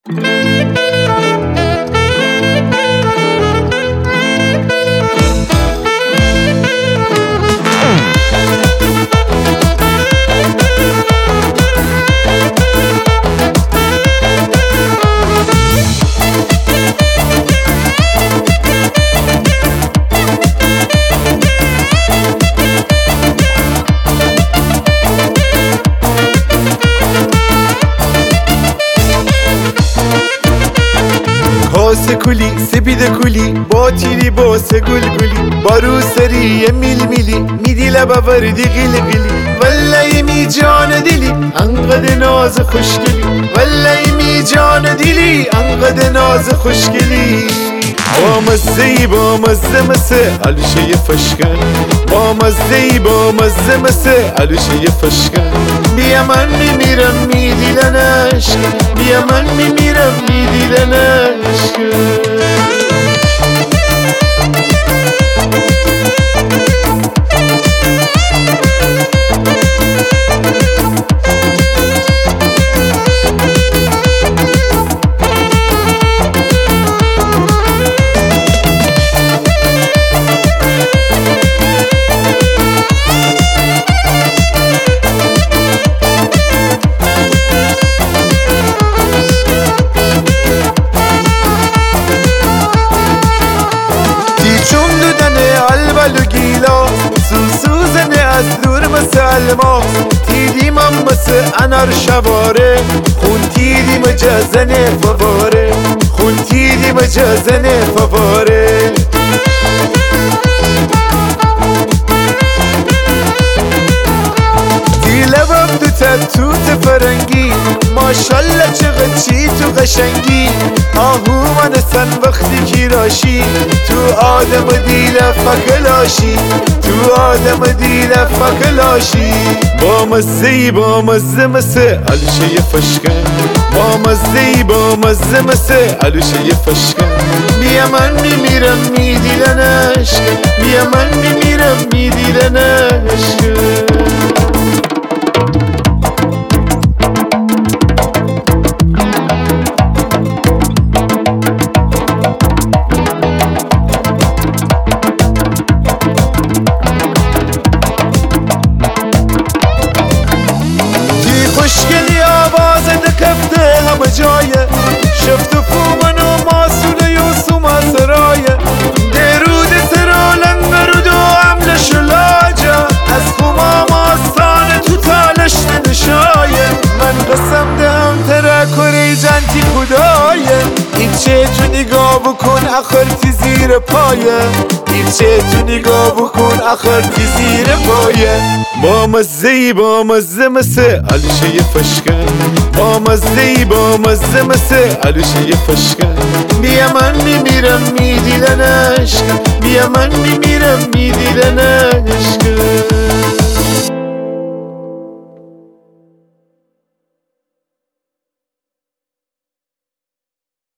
کاسه کلی سپید کلی با تیری باسه گل گلی با روسری میل میلی میدی لبا وردی غیل غیلی والله می جان دلی انقدر ناز خوشگلی والله می جان دلی انقدر ناز خوشگلی با مزهی با مزه مسه علوشه فشکن با مزهی با مزه مسه علوشه فشکن بیا من میمیرم میدیلنش بیا من میمیرم میدیلنش البلو گیلا سوزنه از دور مثل الماس تیدیم هم مثل انار شواره خون تیدیم جزنه فواره خون تیدیم جزنه فواره لبم دو تتوت فرنگی ماشالله چقدر چی تو قشنگی آهو من سن وقتی کی راشی تو آدم دیل فکلاشی تو آدم دیل فکلاشی با مزهی با مزه مسه علوشه فشکن با مزهی با مزه مسه علوشه فشکن بیا من میمیرم میدیلنش بیا من میمیرم میدیلنش خوشگلی آوازت کفته همه جایه شفت فومن و ماسول یوسو ماسرایه درود سرا لنگرود و عمل شلاجه از خوما ماستان تو تالش نشایه من قسم دهم ترکوری جنتی خدایه این چه تو نگاه بکن اخرتی زیر پایه این چه تو نگاه بکن اخرتی زیر پایه با مزهی با مزه مسه علوشه فشکن با مزهی با مزه مسه علوشه فشکن بیا من میمیرم میدیلنش بیا من میمیرم میدیلنش